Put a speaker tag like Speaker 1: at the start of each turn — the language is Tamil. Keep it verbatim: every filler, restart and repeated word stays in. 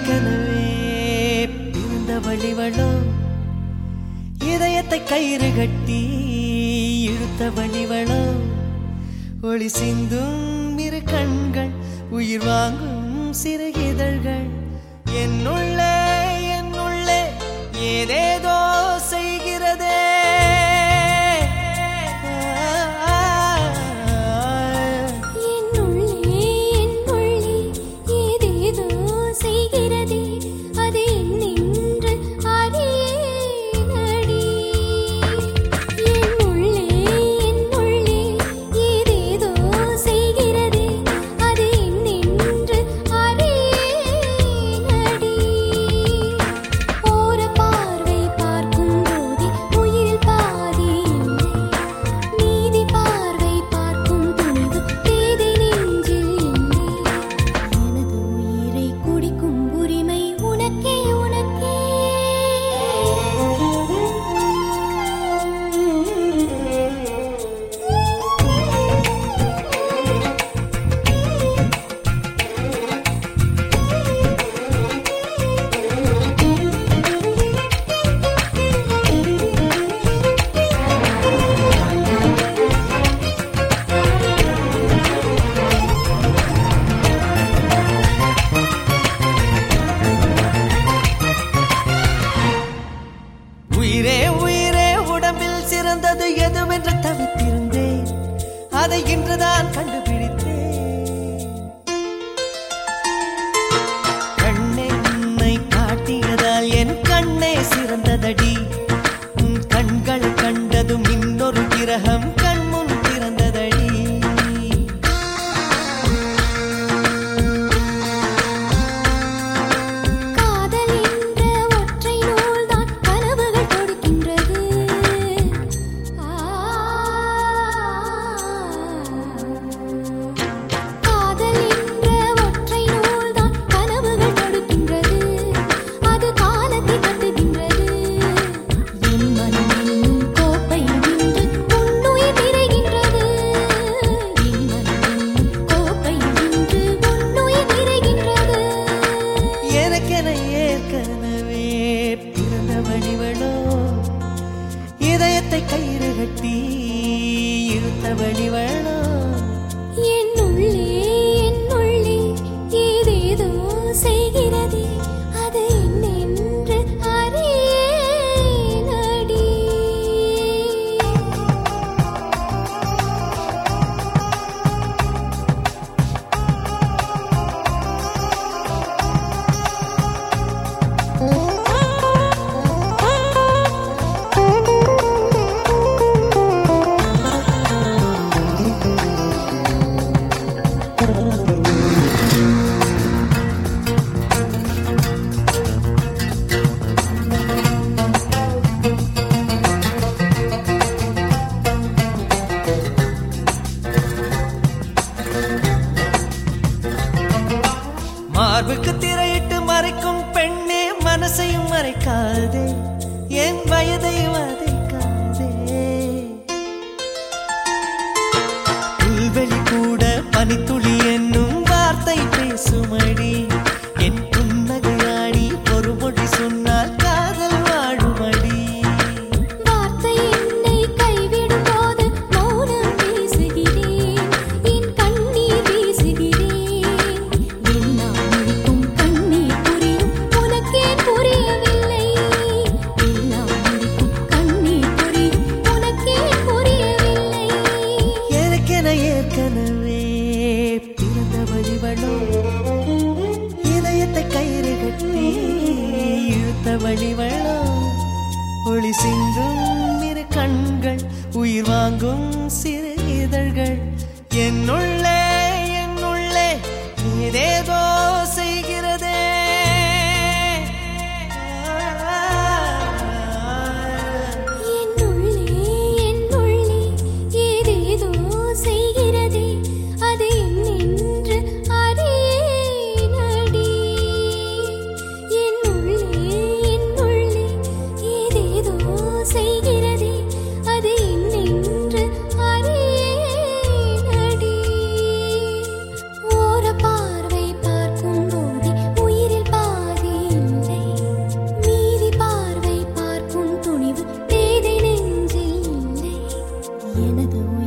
Speaker 1: ஏற்கனவே பிறந்த வழிவளோ இதயத்தை கயிறு கட்டி இழுத்த வழிவளோ ஒளி சிந்தும் இரு கண்கள் உயிர் வாங்கும் சிறு இதழ்கள் என்னுள்ளே என்னுள்ளே ஏதேதோ செய்கிறதே எதுவென்று தவித்திருந்தேன் அதை இன்றுதான் கண்டுபிடித்தேன் கண்ணென்னை காட்டியதால் என் கண்ணே சிறந்ததடி உன் கண்கள் கண்டதும் இன்னொரு கிரகம் கண்முன் பிறந்ததடி இதயத்தை கயிறு கட்டி இழுத்த வழிவளோ
Speaker 2: என்னுள்ளே என்னுள்ளே ஏதேதோ செய்கிறதே அது என்னென்று அறியேனடி
Speaker 1: மார்புக்கு திரையிட்டு மறைக்கும் பெண்ணே மனசையும் மறைக்காதே என் வயதை வதைக்காதே புல்வெளி கூட பனித்துளி என்னும் வார்த்தை பேசுமடி என் புன்னகையாடி ஒரு மொழி சொன்னால் காதல் வாழுமடி
Speaker 2: வார்த்தை என்னை கைவிடும் போது மௌனம் பேசுகிறேன் என் கண்ணீர் வீசுகிறேன்
Speaker 1: ஏற்கனவே பிறந்த வழிவளோ இதயத்தை கயிறு கட்டி இழுத்த வழிவளோ ஒளி சிந்தும் இரு கண்கள் உயிர் வாங்கும் சிறு இதழ்கள் என்னுள்ளே என்னுள்ளே ஏதேதோ செய்கிறதே
Speaker 2: செய்கிறதே அது என்னென்று அறியேனடி எனது